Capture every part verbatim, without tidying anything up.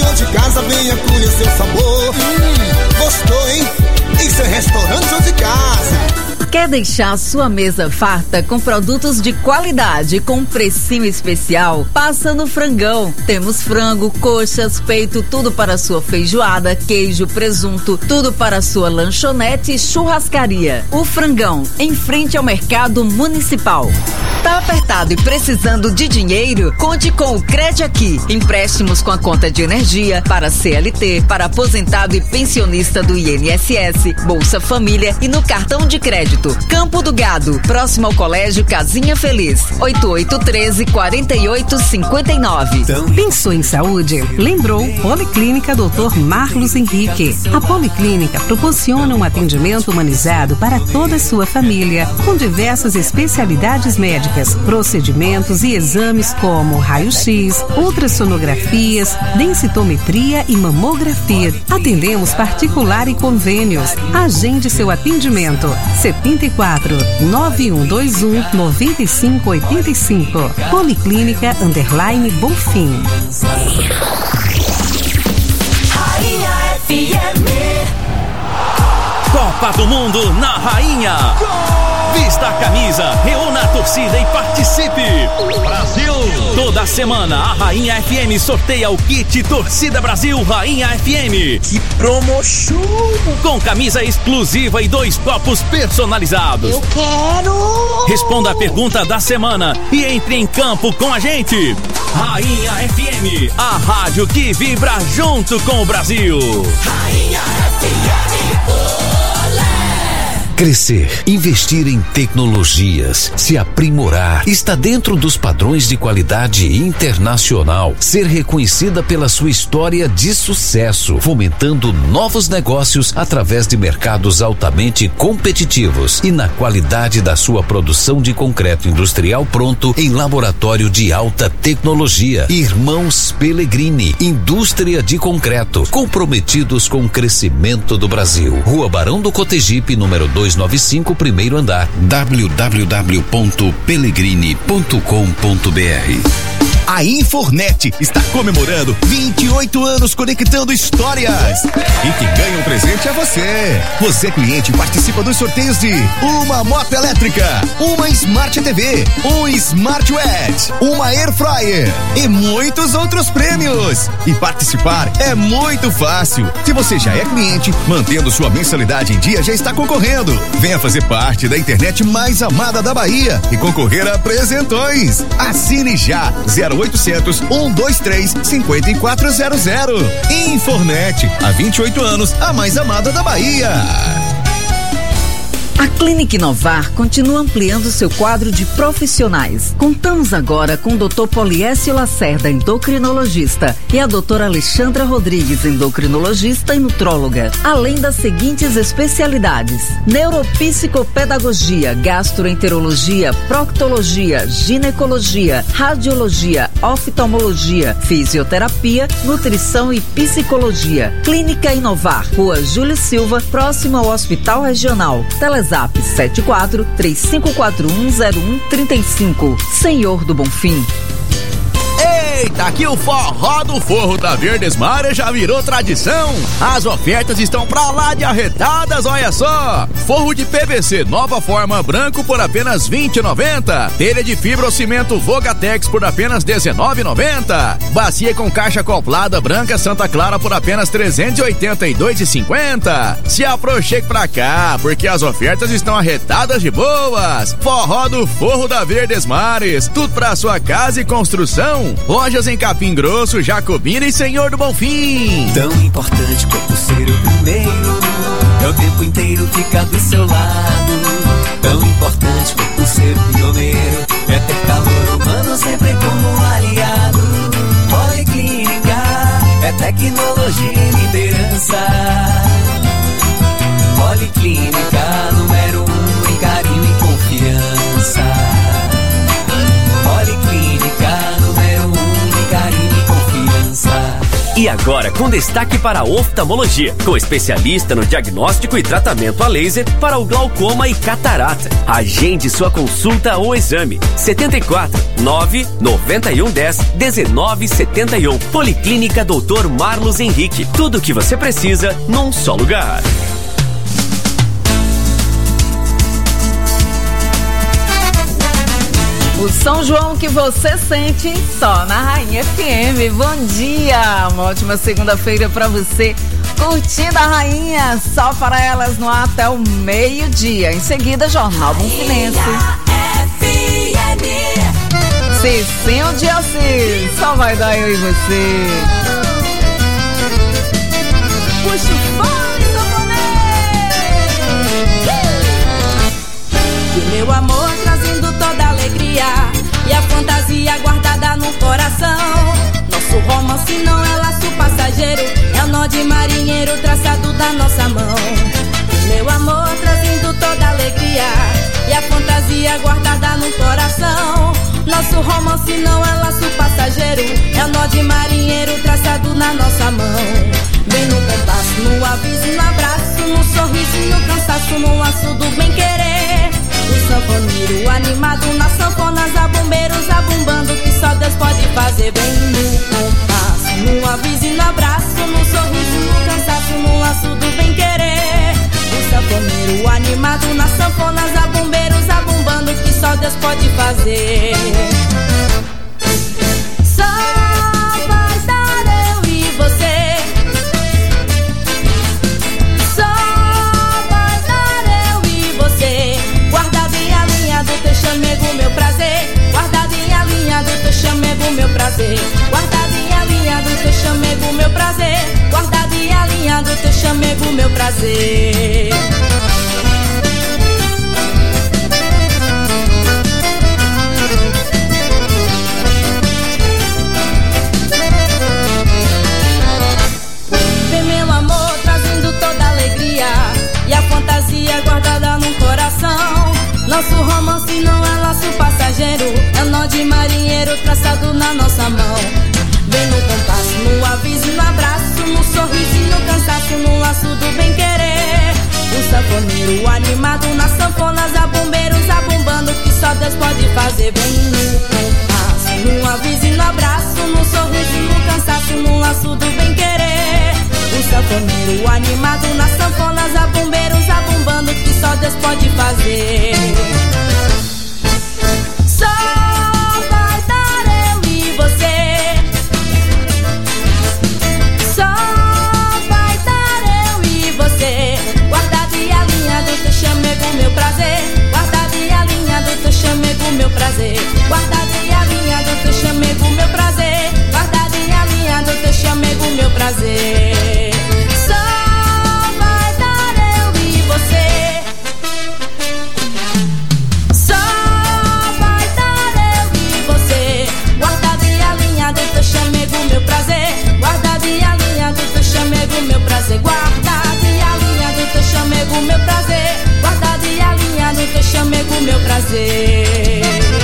Chão de casa, venha conhecer o sabor. Hum, gostou, hein? Isso é restaurante Chão de Casa. Quer deixar sua mesa farta com produtos de qualidade com um precinho especial? Passa no Frangão. Temos frango, coxas, peito, tudo para sua feijoada, queijo, presunto, tudo para sua lanchonete e churrascaria. O Frangão, em frente ao Mercado Municipal. Tá apertado e precisando de dinheiro? Conte com o Crede Aqui. Empréstimos com a conta de energia para C L T, para aposentado e pensionista do I N S S, Bolsa Família e no cartão de crédito. Campo do Gado, próximo ao Colégio Casinha Feliz. oito oito um três, quatro oito cinco nove. Pensou em saúde? Lembrou Policlínica doutor Marlos Henrique. A Policlínica proporciona um atendimento humanizado para toda a sua família, com diversas especialidades médicas, procedimentos e exames como raio-x, ultrassonografias, densitometria e mamografia. Atendemos particular e convênios. Agende seu atendimento. setenta e quatro, nove um dois um, nove cinco oito cinco. Policlínica Underline Bonfim. Rainha F M. Copa do Mundo na Rainha. Vista a camisa, reúna a torcida e participe. Brasil! Toda semana a Rainha F M sorteia o kit Torcida Brasil Rainha F M. Que promoção! Com camisa exclusiva e dois copos personalizados. Eu quero! Responda a pergunta da semana e entre em campo com a gente. Rainha F M, a rádio que vibra junto com o Brasil. Rainha F M. Crescer, investir em tecnologias, se aprimorar, está dentro dos padrões de qualidade internacional. Ser reconhecida pela sua história de sucesso, fomentando novos negócios através de mercados altamente competitivos e na qualidade da sua produção de concreto industrial pronto em laboratório de alta tecnologia. Irmãos Pellegrini, indústria de concreto, comprometidos com o crescimento do Brasil. Rua Barão do Cotegipe, número dois nove cinco, primeiro andar. w w w ponto pellegrini ponto com ponto b r. A Infornet está comemorando vinte e oito anos conectando histórias. E quem ganha um presente é você. Você, cliente, participa dos sorteios de uma moto elétrica, uma Smart T V, um Smart Watch, uma Air Fryer e muitos outros prêmios. E participar é muito fácil. Se você já é cliente, mantendo sua mensalidade em dia, já está concorrendo. Venha fazer parte da internet mais amada da Bahia e concorrer a presentões. Assine já zero oitocentos, um dois três, cinco quatro zero zero. Infornet, há vinte e oito anos, a mais amada da Bahia. A Clínica Inovar continua ampliando seu quadro de profissionais. Contamos agora com o doutor Poliécio Lacerda, endocrinologista, e a doutora Alexandra Rodrigues, endocrinologista e nutróloga, além das seguintes especialidades: neuropsicopedagogia, gastroenterologia, proctologia, ginecologia, radiologia, oftalmologia, fisioterapia, nutrição e psicologia. Clínica Inovar, Rua Júlio Silva, próximo ao Hospital Regional. Telezap sete quatro, três cinco quatro um, zero um três cinco. Senhor do Bonfim. Eita, aqui o forró do Forro da Verdesmar já virou tradição. As ofertas estão pra lá de arretadas, olha só. Forro de P V C nova forma branco por apenas vinte e noventa reais. Telha de fibra ou cimento Vogatex por apenas dezenove reais e noventa centavos. Bacia com caixa acoplada branca Santa Clara por apenas trezentos e oitenta e dois reais e cinquenta centavos. Se aproxime pra cá, porque as ofertas estão arretadas de boas. Forró do Forro da Verdesmares, tudo pra sua casa e construção. Lojas em Capim Grosso, Jacobina e Senhor do Bonfim. Tão importante quanto ser o primeiro, é o tempo inteiro ficar do seu lado. Tão importante quanto ser o pioneiro, é ter calor humano sempre como aliado. Policlínica, é tecnologia e liderança. Policlínica, número um em carinho e confiança. Policlínica, número um em carinho e confiança. E agora com destaque para a oftalmologia, com especialista no diagnóstico e tratamento a laser para o glaucoma e catarata. Agende sua consulta ou exame. setenta e quatro, nove, noventa e um, dez, dezenove, setenta e um. Policlínica doutor Marlos Henrique. Tudo o que você precisa num só lugar. O São João que você sente só na Rainha F M. Bom dia, uma ótima segunda-feira pra você. Curtindo a Rainha, só para elas no ar até o meio-dia. Em seguida, Jornal Bonfinense. Cicinho de Assis, só vai dar eu e você. Puxa o fone, E meu amor trazendo toda a alegria e a fantasia guardada no coração. Nosso romance não é laço passageiro, é o nó de marinheiro traçado da nossa mão. Meu amor trazendo toda a alegria e a fantasia guardada no coração. Nosso romance não é laço passageiro, é o nó de marinheiro traçado na nossa mão. Vem no compasso, no aviso, no abraço, no sorriso, no cansaço, no laço do bem querer. O sanfoneiro animado nas sanfonas, a bombeiros abumbando, que só Deus pode fazer. Bem no compasso, no aviso e no abraço, no sorriso, no cansaço, no laço do bem querer. O sanfoneiro animado nas sanfonas, a bombeiros abumbando, que só Deus pode fazer. Só vai dar eu e você. Só vai dar eu e você. Guardado em a linha do teu chamego, meu prazer. Guardado em a linha do teu chamego, meu prazer. Guardado em a linha do teu chamego, meu prazer. Guardado em a linha do teu chamego, meu prazer. Vem meu amor trazendo toda a alegria e a fantasia guardada no coração. Nosso romance não é laço passageiro, é o nó de marinheiro traçado na nossa mão. Vem no compasso, no aviso, no abraço, no sorriso e no cansaço, no laço do bem querer. O sanfoneiro animado nas sanfonas, a bombeiros abumbando, que só Deus pode fazer. Vem no compasso, no aviso e no abraço, no sorriso e no cansaço, no laço do bem querer. O sanfoneiro animado nas sanfonas, a bombeiros abumbando, que só Deus pode fazer. Só vai dar eu e você. Só vai dar eu e você. Guardado e a linha do teu chamego, meu prazer. Guardado e a linha do teu chamego, meu prazer. Guardado e a linha do teu chamego, meu prazer. Guardado e a linha do teu chamego, meu prazer. Só vai dar eu e você. Só vai dar eu e você. Guardado e a linha do teu chamego, meu prazer. Guardado e a linha do teu chamego, meu prazer. Guardado e a linha do teu chamego, meu prazer. Guardado e a linha do teu chamego, meu prazer.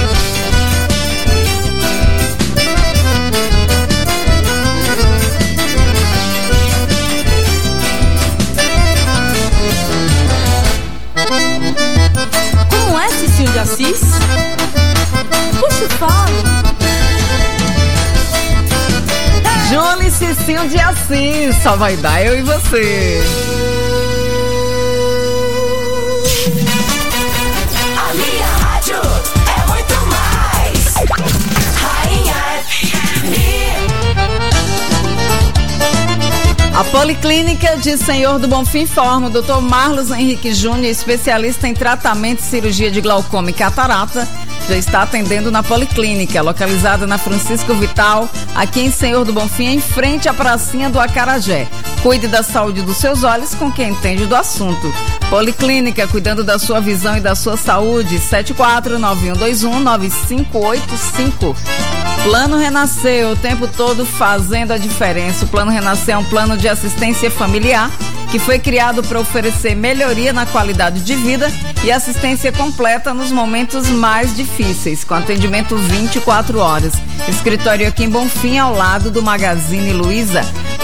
Como é, Cicinho de Assis? Puxa o fone. Júlia e Cicinho de Assis, só vai dar eu e você. A minha rádio é muito mais. Rainha F M. A Policlínica de Senhor do Bonfim informa o doutor Marlos Henrique Júnior, especialista em tratamento e cirurgia de glaucoma e catarata, já está atendendo na Policlínica, localizada na Francisco Vital, aqui em Senhor do Bonfim, em frente à pracinha do Acarajé. Cuide da saúde dos seus olhos com quem entende do assunto. Policlínica, cuidando da sua visão e da sua saúde. sete quatro nove um dois um nove cinco oito cinco. Plano Renascer, o tempo todo fazendo a diferença. O Plano Renascer é um plano de assistência familiar que foi criado para oferecer melhoria na qualidade de vida e assistência completa nos momentos mais difíceis, com atendimento vinte e quatro horas. Escritório aqui em Bonfim, ao lado do Magazine Luiza.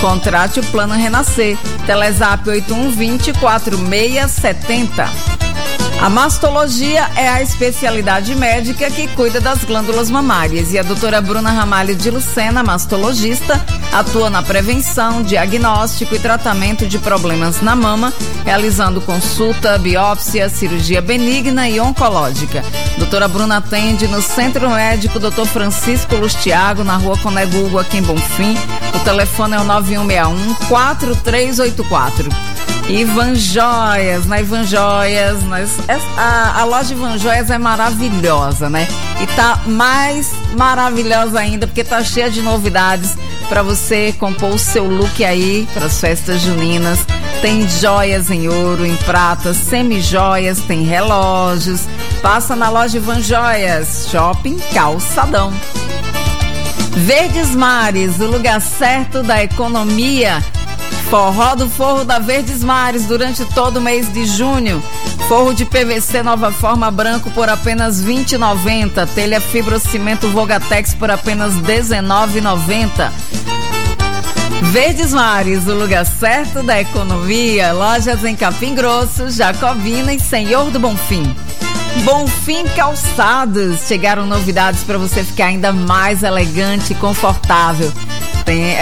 Contrate o Plano Renascer. Telezap oito um dois zero, quatro seis sete zero. A mastologia é a especialidade médica que cuida das glândulas mamárias e a doutora Bruna Ramalho de Lucena, mastologista, atua na prevenção, diagnóstico e tratamento de problemas na mama, realizando consulta, biópsia, cirurgia benigna e oncológica. Doutora Bruna atende no Centro Médico doutor Francisco Lustiago, na rua Conegugo, aqui em Bonfim. O telefone é o nove um seis um, quatro três oito quatro. Ivan Joias, na Ivan Joias, nós, a, a loja Ivan Joias é maravilhosa, né? E tá mais maravilhosa ainda porque tá cheia de novidades para você compor o seu look aí para as festas juninas. Tem joias em ouro, em prata, semi-joias, tem relógios. Passa na loja Ivan Joias, Shopping Calçadão. Verdes Mares, o lugar certo da economia. Forró do Forro da Verdes Mares durante todo o mês de junho. Forro de P V C nova forma branco por apenas vinte e noventa reais. Telha fibrocimento Vogatex por apenas dezenove reais e noventa centavos. Verdes Mares, o lugar certo da economia. Lojas em Capim Grosso, Jacobina e Senhor do Bonfim. Bonfim Calçados. Chegaram novidades para você ficar ainda mais elegante e confortável. Tem